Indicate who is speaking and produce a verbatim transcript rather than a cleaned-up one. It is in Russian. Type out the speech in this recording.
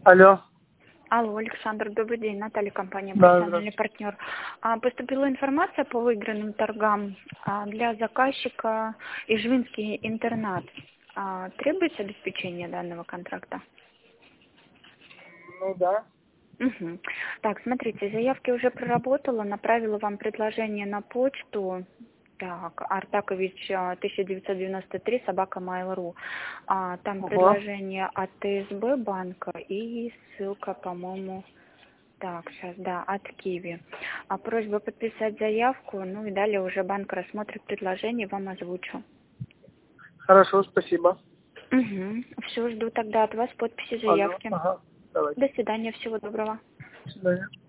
Speaker 1: Алло.
Speaker 2: Алло, Александр, добрый день. Наталья, компания
Speaker 1: Да,
Speaker 2: «Профессиональный партнер». А, Поступила информация по выигранным торгам а, для заказчика Ижвинский интернат. А, Требуется обеспечение данного контракта?
Speaker 1: Ну да.
Speaker 2: Угу. Так, смотрите, заявки уже проработала, направила вам предложение на почту. Так, Артакович а, тысяча девятьсот девяносто три, собака mail.ru. А, там
Speaker 1: Ого.
Speaker 2: предложение от ТСБ банка и ссылка, по-моему, так, сейчас, да, от Киви. А просьба подписать заявку, ну и далее уже банк рассмотрит предложение, вам озвучу.
Speaker 1: Хорошо, спасибо.
Speaker 2: Угу. Все, жду тогда от вас подписи
Speaker 1: Алло.
Speaker 2: заявки.
Speaker 1: Ага. Давайте.
Speaker 2: До свидания, всего доброго.
Speaker 1: До свидания.